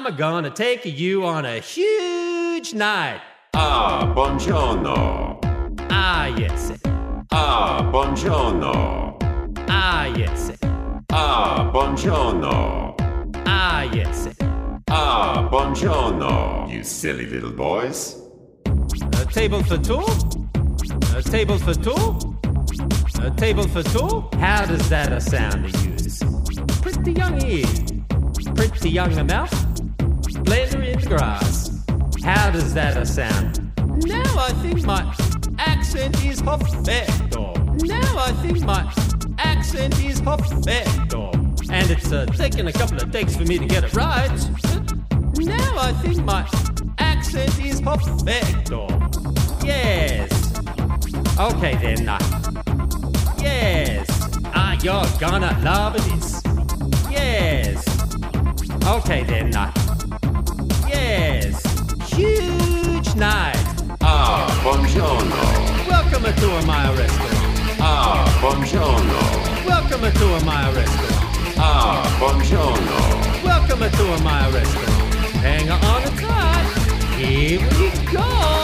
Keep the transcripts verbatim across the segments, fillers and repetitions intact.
I'm gonna take you on a huge night. Ah, buongiorno. Ah, yes. Ah, buongiorno. Ah, yes. Ah, buongiorno. Ah, yes. Ah, buongiorno, you silly little boys. A table for two? A table for two? A table for two? How does that a sound to use? Pretty young ear, pretty young mouth, blender in the grass. How does that a sound? Now I think my accent is perfecto. Now I think my accent is perfecto. And it's uh, taken a couple of takes for me to get it right. But now I think my accent is perfecto. Yes. Okay then. Uh, yes. Ah, you're gonna love this. Yes. Okay then. Uh, yes. Huge night. Ah, buongiorno. Welcome to my restaurant. Ah, buongiorno. Welcome to my restaurant. Ah, buongiorno. Welcome to my restaurant. Hang on tight. Here we go.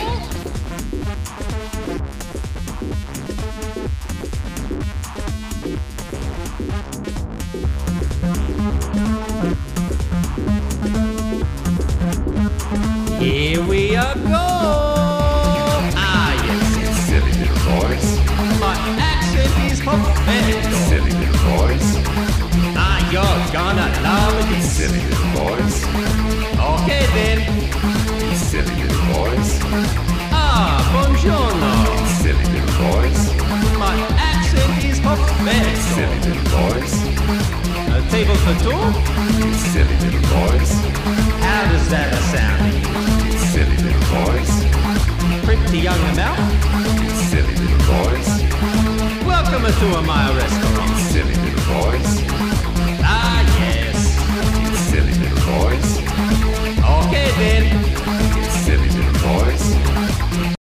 Here we are go. Ah, yes. You silly little boys. My accent is perfect. Silly little boys. Ah, you're gonna love this. Silly little boys. Okay then. You silly little boys. Ah, buongiorno. Silly little boys. My accent is perfect. Silly little boys. A table for two? You silly little boys. How does that sound? You silly little boys. Pretty young mouth. You silly little boys. Welcome to my restaurant. Silly little boys.